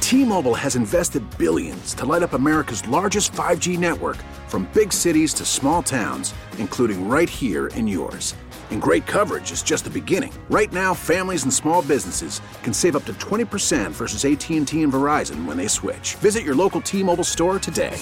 T-Mobile has invested billions to light up America's largest 5G network, from big cities to small towns, including right here in yours. And great coverage is just the beginning. Right now, families and small businesses can save up to 20% versus AT&T and Verizon when they switch. Visit your local T-Mobile store today.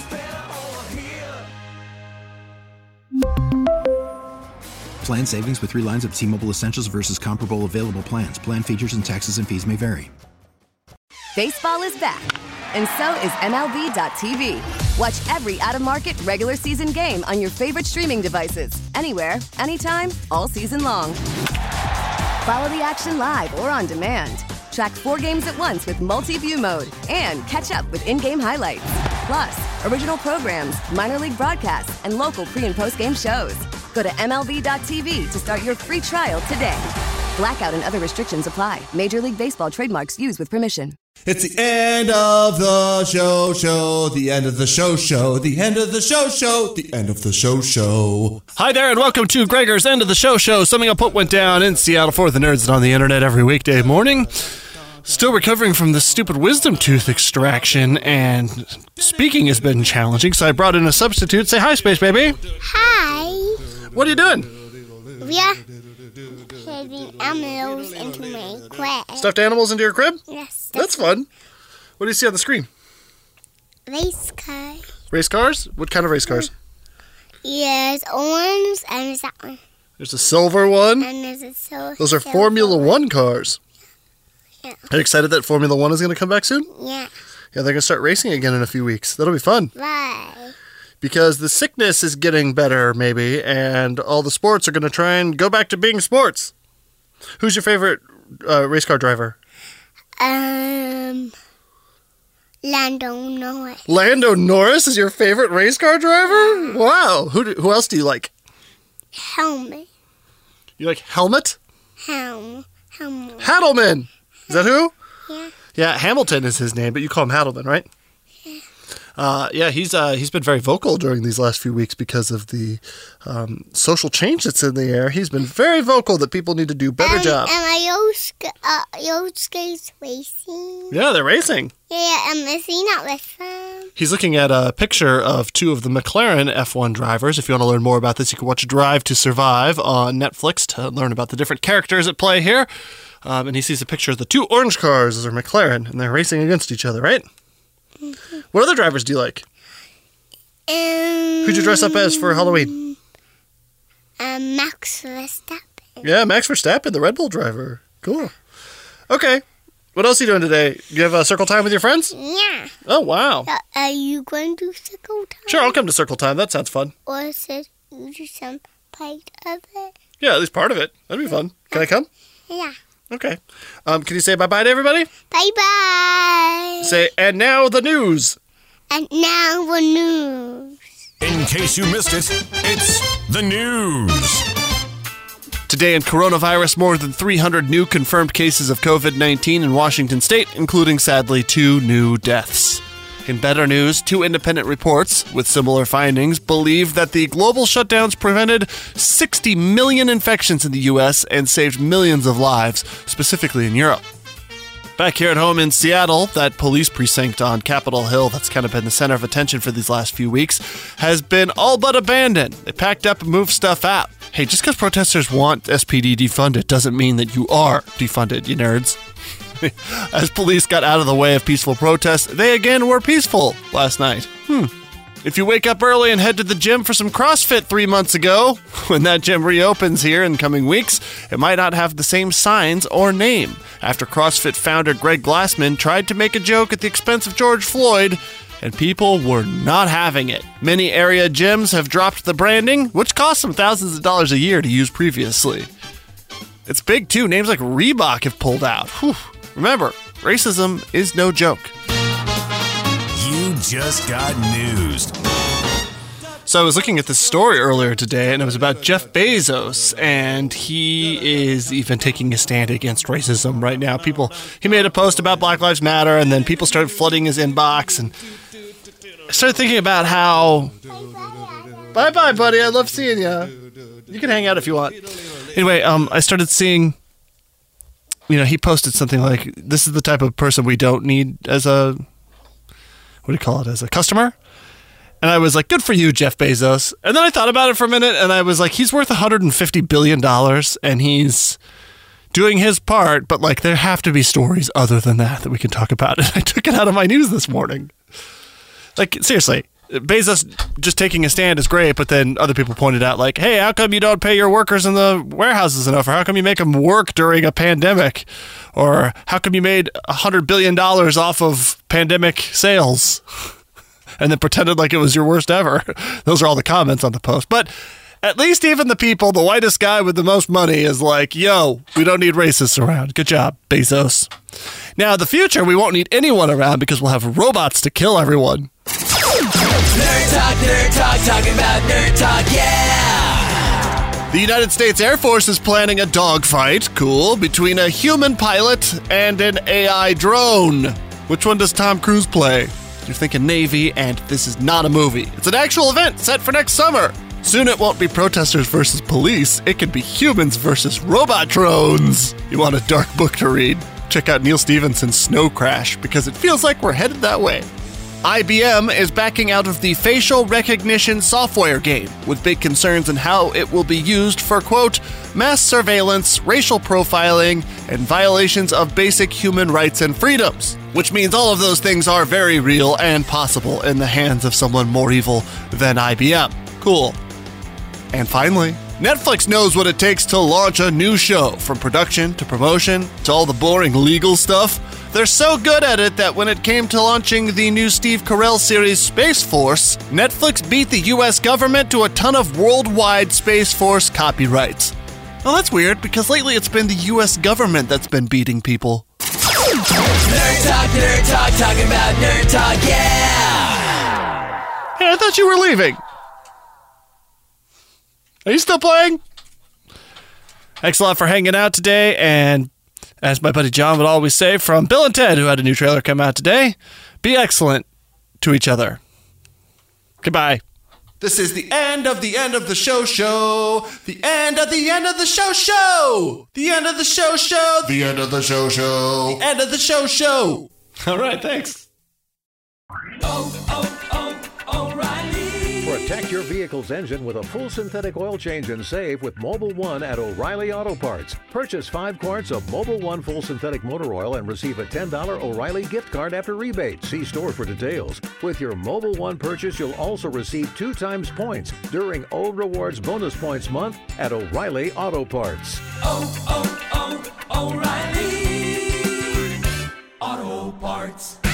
Plan savings with 3 lines of T-Mobile Essentials versus comparable available plans. Plan features and taxes and fees may vary. Baseball is back, and so is MLB.tv. Watch every out-of-market regular season game on your favorite streaming devices, anywhere, anytime, all season long. Follow the action live or on demand. Track 4 games at once with multi-view mode and catch up with in-game highlights. Plus, original programs, minor league broadcasts, and local pre- and post-game shows. Go to MLB.tv to start your free trial today. Blackout and other restrictions apply. Major League Baseball trademarks used with permission. It's the end of the show. The end of the show. The end of the show. The end of the show. Hi there, and welcome to Gregor's End of the Show. Summing up what went down in Seattle for the nerds and on the internet every weekday morning. Still recovering from the stupid wisdom tooth extraction, and speaking has been challenging, so I brought in a substitute. Say hi, Space Baby. Hi. What are you doing? We are putting animals into my crib. Stuffed animals into your crib? Yes. That's fun. What do you see on the screen? Race cars. Race cars? What kind of race cars? Yes, orange, and there's that one. There's a silver one. And there's a silver. Those are Formula One cars. Yeah. Are you excited that Formula One is going to come back soon? Yeah. Yeah, they're going to start racing again in a few weeks. That'll be fun. Why? Because the sickness is getting better, maybe, and all the sports are going to try and go back to being sports. Who's your favorite race car driver? Lando Norris. Lando Norris is your favorite race car driver? Wow. Who else do you like? Helmet. You like Helmet? Helmet. Hadelman. Is that who? Yeah. Yeah, Hamilton is his name, but you call him Hadelman, right? Yeah, he's been very vocal during these last few weeks because of the social change that's in the air. He's been very vocal that people need to do a better job. And your skates racing. Yeah, they're racing. Yeah, and is he not with them? He's looking at a picture of 2 of the McLaren F1 drivers. If you want to learn more about this, you can watch Drive to Survive on Netflix to learn about the different characters at play here. And he sees a picture of the 2 orange cars as are McLaren, and they're racing against each other, right? Mm-hmm. What other drivers do you like? Who'd you dress up as for Halloween? Max Verstappen. Yeah, Max Verstappen, the Red Bull driver. Cool. Okay. What else are you doing today? You have Circle Time with your friends? Yeah. Oh, wow. Are you going to Circle Time? Sure, I'll come to Circle Time. That sounds fun. Or is it you do some part of it? Yeah, at least part of it. That'd be fun. Can I come? Yeah. Okay. Can you say bye-bye to everybody? Bye-bye. Say, and now the news. And now the news. In case you missed it, it's the news. Today in coronavirus, more than 300 new confirmed cases of COVID-19 in Washington state, including, sadly, 2 new deaths. In better news, 2 independent reports with similar findings believe that the global shutdowns prevented 60 million infections in the U.S. and saved millions of lives, specifically in Europe. Back here at home in Seattle, that police precinct on Capitol Hill that's kind of been the center of attention for these last few weeks has been all but abandoned. They packed up and moved stuff out. Hey, just because protesters want SPD defunded doesn't mean that you are defunded, you nerds. As police got out of the way of peaceful protests, they again were peaceful last night. If you wake up early and head to the gym for some CrossFit 3 months ago, when that gym reopens here in coming weeks, it might not have the same signs or name, after CrossFit founder Greg Glassman tried to make a joke at the expense of George Floyd, and people were not having it. Many area gyms have dropped the branding, which cost them thousands of dollars a year to use previously. It's big, too. Names like Reebok have pulled out. Whew. Remember, racism is no joke. You just got newsed. So I was looking at this story earlier today, and it was about Jeff Bezos, and he is even taking a stand against racism right now. He made a post about Black Lives Matter, and then people started flooding his inbox, and I started thinking about how... Bye-bye, buddy. I love seeing you. You can hang out if you want. Anyway, I started seeing he posted something like, this is the type of person we don't need as a, as a customer. And I was like, good for you, Jeff Bezos. And then I thought about it for a minute, and I was like, he's worth $150 billion, and he's doing his part, but like there have to be stories other than that we can talk about. And I took it out of my news this morning. Like, seriously, Bezos just taking a stand is great, but then other people pointed out, like, hey, how come you don't pay your workers in the warehouses enough? Or how come you make them work during a pandemic? Or how come you made $100 billion off of pandemic sales? And then pretended like it was your worst ever. Those are all the comments on the post. But at least even the people, the whitest guy with the most money is like, yo, we don't need racists around. Good job, Bezos. Now, the future, we won't need anyone around because we'll have robots to kill everyone. Nerd Talk, talking about Nerd Talk, yeah! The United States Air Force is planning a dogfight, cool, between a human pilot and an AI drone. Which one does Tom Cruise play? You're thinking Navy, and this is not a movie. It's an actual event set for next summer. Soon it won't be protesters versus police. It could be humans versus robot drones. You want a dark book to read? Check out Neil Stephenson's Snow Crash, because it feels like we're headed that way. IBM is backing out of the facial recognition software game, with big concerns in how it will be used for, quote, mass surveillance, racial profiling, and violations of basic human rights and freedoms. Which means all of those things are very real and possible in the hands of someone more evil than IBM. Cool. And finally, Netflix knows what it takes to launch a new show, from production to promotion to all the boring legal stuff. They're so good at it that when it came to launching the new Steve Carell series Space Force, Netflix beat the US government to a ton of worldwide Space Force copyrights. Well, that's weird, because lately it's been the US government that's been beating people. Nerd Talk, talking about Nerd Talk, yeah! Hey, I thought you were leaving. Are you still playing? Thanks a lot for hanging out today, and as my buddy John would always say, from Bill and Ted, who had a new trailer come out today, be excellent to each other. Goodbye. This is the end of the show. The end of the end of the show. The end of the show. The end of the show. The end of the show. All right, thanks. O'Reilly. Protect your vehicle's engine with a full synthetic oil change and save with Mobil 1 at O'Reilly Auto Parts. Purchase 5 quarts of Mobil 1 full synthetic motor oil and receive a $10 O'Reilly gift card after rebate. See store for details. With your Mobil 1 purchase, you'll also receive 2 times points during O Rewards Bonus Points Month at O'Reilly Auto Parts. O'Reilly Auto Parts.